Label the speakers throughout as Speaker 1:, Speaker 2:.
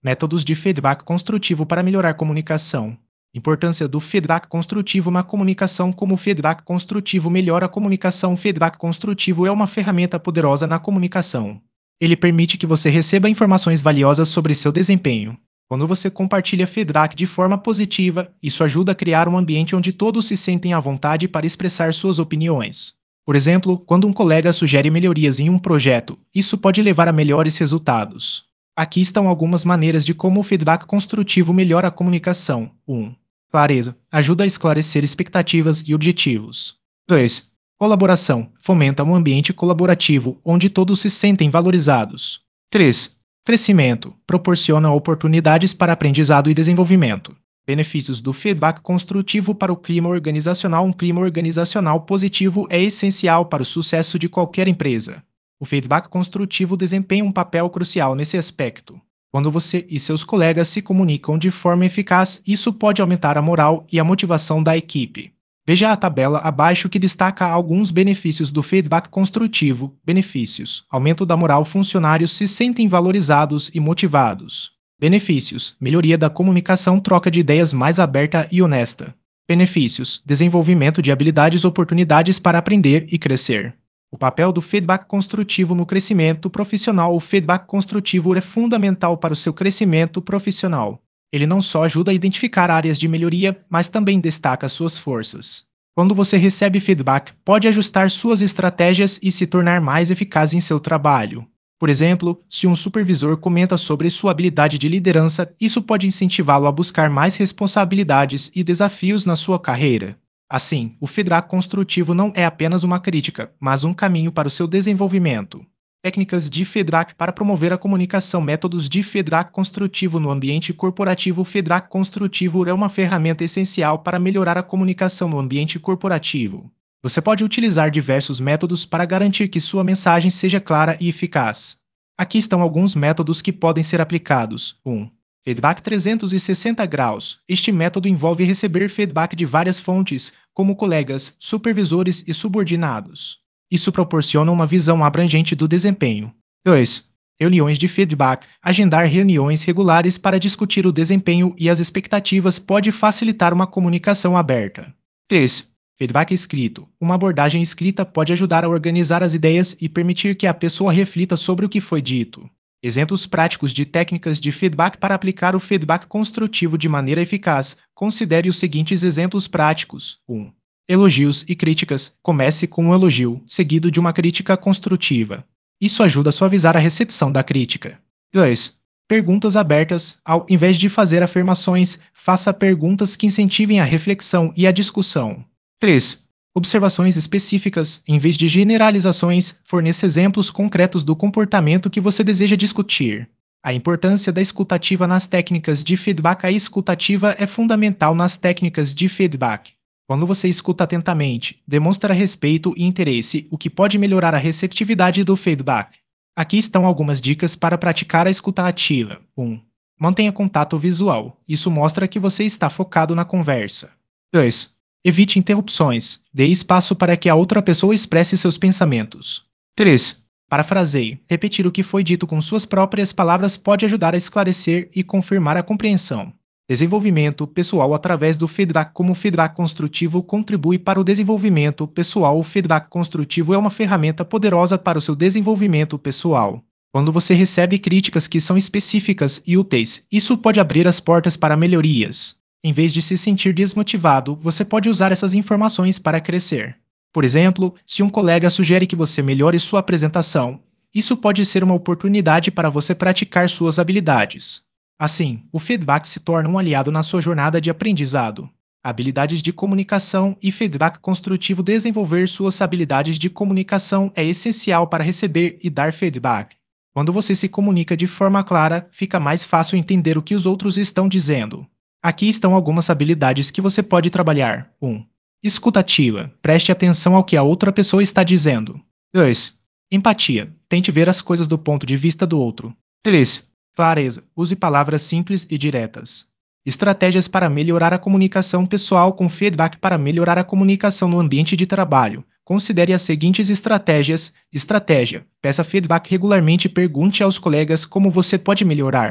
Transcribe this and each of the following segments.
Speaker 1: Métodos de feedback construtivo para melhorar a comunicação. Importância do feedback construtivo na comunicação. Como o feedback construtivo melhora a comunicação. O feedback construtivo é uma ferramenta poderosa na comunicação. Ele permite que você receba informações valiosas sobre seu desempenho. Quando você compartilha feedback de forma positiva, isso ajuda a criar um ambiente onde todos se sentem à vontade para expressar suas opiniões. Por exemplo, quando um colega sugere melhorias em um projeto, isso pode levar a melhores resultados. Aqui estão algumas maneiras de como o feedback construtivo melhora a comunicação. 1. Clareza. Ajuda a esclarecer expectativas e objetivos. 2. Colaboração. Fomenta um ambiente colaborativo, onde todos se sentem valorizados. 3. Crescimento. Proporciona oportunidades para aprendizado e desenvolvimento. Benefícios do feedback construtivo para o clima organizacional. Um clima organizacional positivo é essencial para o sucesso de qualquer empresa. O feedback construtivo desempenha um papel crucial nesse aspecto. Quando você e seus colegas se comunicam de forma eficaz, isso pode aumentar a moral e a motivação da equipe. Veja a tabela abaixo que destaca alguns benefícios do feedback construtivo. Benefícios: aumento da moral, funcionários se sentem valorizados e motivados. Benefícios: melhoria da comunicação, troca de ideias mais aberta e honesta. Benefícios: desenvolvimento de habilidades, oportunidades para aprender e crescer. O papel do feedback construtivo no crescimento profissional. O feedback construtivo é fundamental para o seu crescimento profissional. Ele não só ajuda a identificar áreas de melhoria, mas também destaca suas forças. Quando você recebe feedback, pode ajustar suas estratégias e se tornar mais eficaz em seu trabalho. Por exemplo, se um supervisor comenta sobre sua habilidade de liderança, isso pode incentivá-lo a buscar mais responsabilidades e desafios na sua carreira. Assim, o feedback construtivo não é apenas uma crítica, mas um caminho para o seu desenvolvimento. Técnicas de feedback para promover a comunicação. Métodos de feedback construtivo no ambiente corporativo. O feedback construtivo é uma ferramenta essencial para melhorar a comunicação no ambiente corporativo. Você pode utilizar diversos métodos para garantir que sua mensagem seja clara e eficaz. Aqui estão alguns métodos que podem ser aplicados. 1. Feedback 360 graus. Este método envolve receber feedback de várias fontes, como colegas, supervisores e subordinados. Isso proporciona uma visão abrangente do desempenho. 2. Reuniões de feedback. Agendar reuniões regulares para discutir o desempenho e as expectativas pode facilitar uma comunicação aberta. 3. Feedback escrito. Uma abordagem escrita pode ajudar a organizar as ideias e permitir que a pessoa reflita sobre o que foi dito. Exemplos práticos de técnicas de feedback para aplicar o feedback construtivo de maneira eficaz. Considere os seguintes exemplos práticos. 1. Elogios e críticas. Comece com um elogio, seguido de uma crítica construtiva. Isso ajuda a suavizar a recepção da crítica. 2. Perguntas abertas. Ao invés de fazer afirmações, faça perguntas que incentivem a reflexão e a discussão. 3. Observações específicas. Em vez de generalizações, forneça exemplos concretos do comportamento que você deseja discutir. A importância da escutativa nas técnicas de feedback. A escutativa é fundamental nas técnicas de feedback. Quando você escuta atentamente, demonstra respeito e interesse, o que pode melhorar a receptividade do feedback. Aqui estão algumas dicas para praticar a escuta ativa. 1. Mantenha contato visual. Isso mostra que você está focado na conversa. 2. Evite interrupções. Dê espaço para que a outra pessoa expresse seus pensamentos. 3. Parafraseie. Repetir o que foi dito com suas próprias palavras pode ajudar a esclarecer e confirmar a compreensão. Desenvolvimento pessoal através do feedback. Como o feedback construtivo contribui para o desenvolvimento pessoal. O feedback construtivo é uma ferramenta poderosa para o seu desenvolvimento pessoal. Quando você recebe críticas que são específicas e úteis, isso pode abrir as portas para melhorias. Em vez de se sentir desmotivado, você pode usar essas informações para crescer. Por exemplo, se um colega sugere que você melhore sua apresentação, isso pode ser uma oportunidade para você praticar suas habilidades. Assim, o feedback se torna um aliado na sua jornada de aprendizado. Habilidades de comunicação e feedback construtivo. Desenvolver suas habilidades de comunicação é essencial para receber e dar feedback. Quando você se comunica de forma clara, fica mais fácil entender o que os outros estão dizendo. Aqui estão algumas habilidades que você pode trabalhar. 1. Escuta ativa. Preste atenção ao que a outra pessoa está dizendo. 2. Empatia. Tente ver as coisas do ponto de vista do outro. 3. Clareza. Use palavras simples e diretas. Estratégias para melhorar a comunicação pessoal. Com feedback. Para melhorar a comunicação no ambiente de trabalho, considere as seguintes estratégias. Estratégia. Peça feedback regularmente e pergunte aos colegas como você pode melhorar.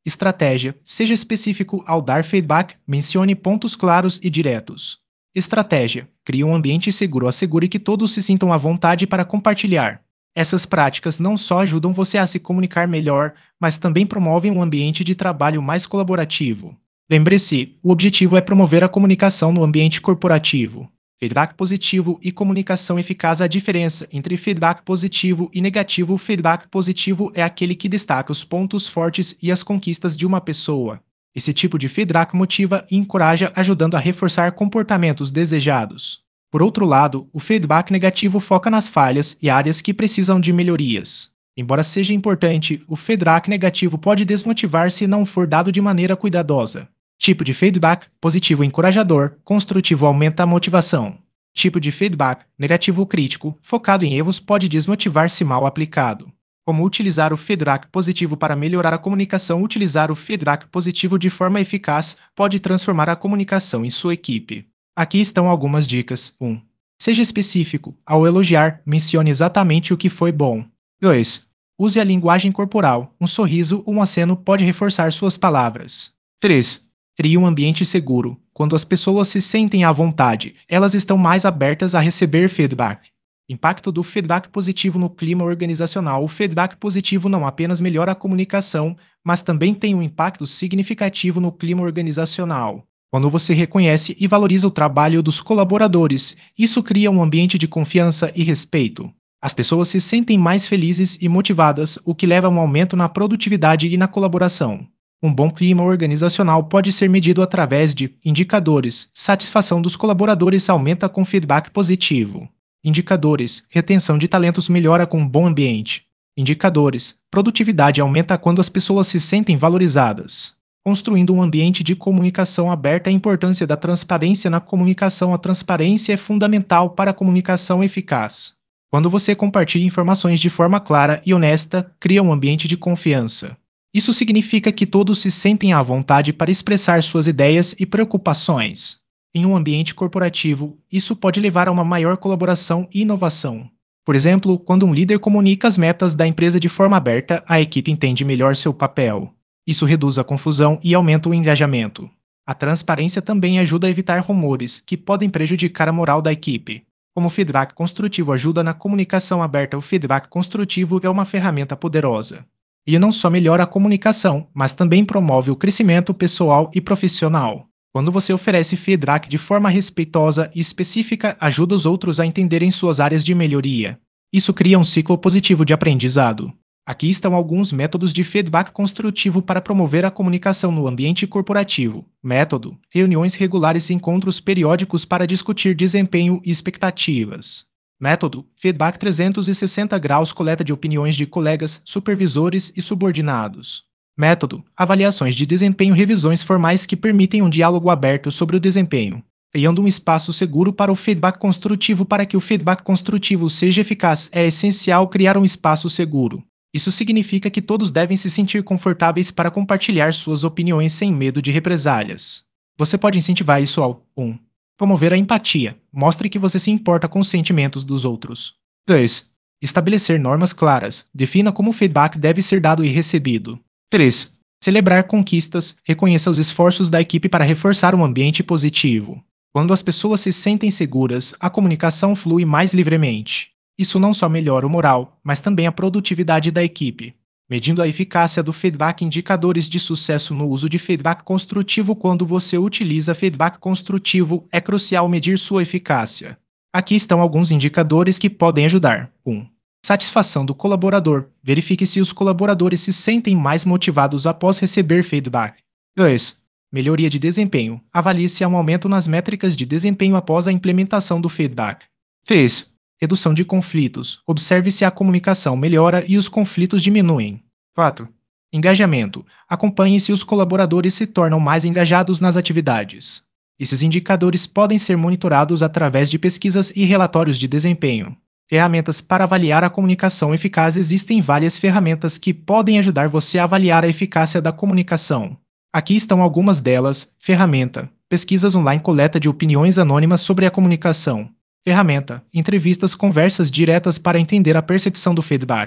Speaker 1: Estratégia: seja específico ao dar feedback, mencione pontos claros e diretos. Estratégia: crie um ambiente seguro, assegure que todos se sintam à vontade para compartilhar. Essas práticas não só ajudam você a se comunicar melhor, mas também promovem um ambiente de trabalho mais colaborativo. Lembre-se, o objetivo é promover a comunicação no ambiente corporativo. Feedback positivo e comunicação eficaz. A diferença entre feedback positivo e negativo. O feedback positivo é aquele que destaca os pontos fortes e as conquistas de uma pessoa. Esse tipo de feedback motiva e encoraja, ajudando a reforçar comportamentos desejados. Por outro lado, o feedback negativo foca nas falhas e áreas que precisam de melhorias. Embora seja importante, o feedback negativo pode desmotivar se não for dado de maneira cuidadosa. Tipo de feedback: positivo encorajador, construtivo aumenta a motivação. Tipo de feedback negativo crítico, focado em erros, pode desmotivar se mal aplicado. Como utilizar o feedback positivo para melhorar a comunicação? Utilizar o feedback positivo de forma eficaz pode transformar a comunicação em sua equipe. Aqui estão algumas dicas. 1. Seja específico. Ao elogiar, mencione exatamente o que foi bom. 2. Use a linguagem corporal. Um sorriso ou um aceno pode reforçar suas palavras. 3. Crie um ambiente seguro. Quando as pessoas se sentem à vontade, elas estão mais abertas a receber feedback. Impacto do feedback positivo no clima organizacional. O feedback positivo não apenas melhora a comunicação, mas também tem um impacto significativo no clima organizacional. Quando você reconhece e valoriza o trabalho dos colaboradores, isso cria um ambiente de confiança e respeito. As pessoas se sentem mais felizes e motivadas, o que leva a um aumento na produtividade e na colaboração. Um bom clima organizacional pode ser medido através de indicadores. Satisfação dos colaboradores aumenta com feedback positivo. Indicadores: retenção de talentos melhora com um bom ambiente. Indicadores: produtividade aumenta quando as pessoas se sentem valorizadas. Construindo um ambiente de comunicação aberta. A importância da transparência na comunicação. A transparência é fundamental para a comunicação eficaz. Quando você compartilha informações de forma clara e honesta, cria um ambiente de confiança. Isso significa que todos se sentem à vontade para expressar suas ideias e preocupações. Em um ambiente corporativo, isso pode levar a uma maior colaboração e inovação. Por exemplo, quando um líder comunica as metas da empresa de forma aberta, a equipe entende melhor seu papel. Isso reduz a confusão e aumenta o engajamento. A transparência também ajuda a evitar rumores, que podem prejudicar a moral da equipe. Como o feedback construtivo ajuda na comunicação aberta, o feedback construtivo é uma ferramenta poderosa. Ele não só melhora a comunicação, mas também promove o crescimento pessoal e profissional. Quando você oferece feedback de forma respeitosa e específica, ajuda os outros a entenderem suas áreas de melhoria. Isso cria um ciclo positivo de aprendizado. Aqui estão alguns métodos de feedback construtivo para promover a comunicação no ambiente corporativo. Método: reuniões regulares e encontros periódicos para discutir desempenho e expectativas. Método: feedback 360 graus, coleta de opiniões de colegas, supervisores e subordinados. Método: avaliações de desempenho, revisões formais que permitem um diálogo aberto sobre o desempenho, criando um espaço seguro para o feedback construtivo. Para que o feedback construtivo seja eficaz, é essencial criar um espaço seguro. Isso significa que todos devem se sentir confortáveis para compartilhar suas opiniões sem medo de represálias. Você pode incentivar isso ao 1. Promover a empatia. Mostre que você se importa com os sentimentos dos outros. 2. Estabelecer normas claras. Defina como o feedback deve ser dado e recebido. 3. Celebrar conquistas. Reconheça os esforços da equipe para reforçar um ambiente positivo. Quando as pessoas se sentem seguras, a comunicação flui mais livremente. Isso não só melhora o moral, mas também a produtividade da equipe. Medindo a eficácia do feedback. Indicadores de sucesso no uso de feedback construtivo. Quando você utiliza feedback construtivo, é crucial medir sua eficácia. Aqui estão alguns indicadores que podem ajudar. 1. Satisfação do colaborador. Verifique se os colaboradores se sentem mais motivados após receber feedback. 2. Melhoria de desempenho. Avalie se há um aumento nas métricas de desempenho após a implementação do feedback. 3. Redução de conflitos. Observe se a comunicação melhora e os conflitos diminuem. 4. Engajamento. Acompanhe se os colaboradores se tornam mais engajados nas atividades. Esses indicadores podem ser monitorados através de pesquisas e relatórios de desempenho. Ferramentas para avaliar a comunicação eficaz. Existem várias ferramentas que podem ajudar você a avaliar a eficácia da comunicação. Aqui estão algumas delas. Ferramenta: pesquisas online, coleta de opiniões anônimas sobre a comunicação. Ferramenta: entrevistas, conversas diretas para entender a percepção do feedback.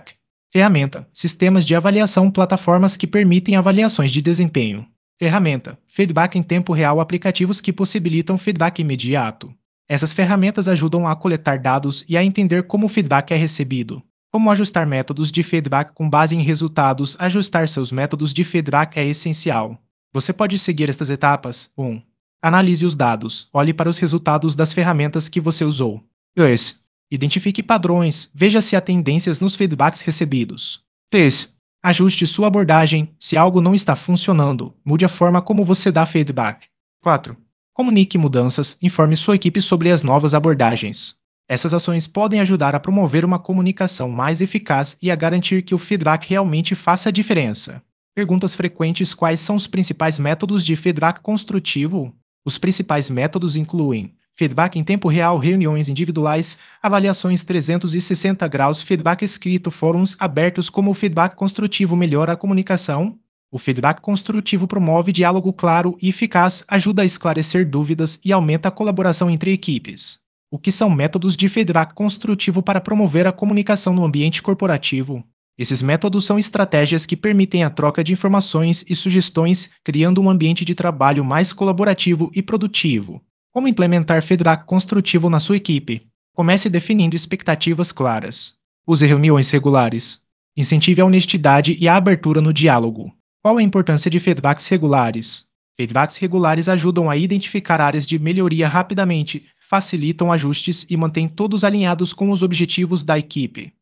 Speaker 1: Ferramenta: sistemas de avaliação, plataformas que permitem avaliações de desempenho. Ferramenta: feedback em tempo real, aplicativos que possibilitam feedback imediato. Essas ferramentas ajudam a coletar dados e a entender como o feedback é recebido. Como ajustar métodos de feedback com base em resultados. Ajustar seus métodos de feedback é essencial. Você pode seguir estas etapas. 1. Analise os dados. Olhe para os resultados das ferramentas que você usou. 2. Identifique padrões. Veja se há tendências nos feedbacks recebidos. 3. Ajuste sua abordagem. Se algo não está funcionando, mude a forma como você dá feedback. 4. Comunique mudanças. Informe sua equipe sobre as novas abordagens. Essas ações podem ajudar a promover uma comunicação mais eficaz e a garantir que o feedback realmente faça a diferença. Perguntas frequentes: quais são os principais métodos de feedback construtivo? Os principais métodos incluem feedback em tempo real, reuniões individuais, avaliações 360 graus, feedback escrito, fóruns abertos. Como o feedback construtivo melhora a comunicação? O feedback construtivo promove diálogo claro e eficaz, ajuda a esclarecer dúvidas e aumenta a colaboração entre equipes. O que são métodos de feedback construtivo para promover a comunicação no ambiente corporativo? Esses métodos são estratégias que permitem a troca de informações e sugestões, criando um ambiente de trabalho mais colaborativo e produtivo. Como implementar feedback construtivo na sua equipe? Comece definindo expectativas claras. Use reuniões regulares. Incentive a honestidade e a abertura no diálogo. Qual a importância de feedbacks regulares? Feedbacks regulares ajudam a identificar áreas de melhoria rapidamente, facilitam ajustes e mantêm todos alinhados com os objetivos da equipe.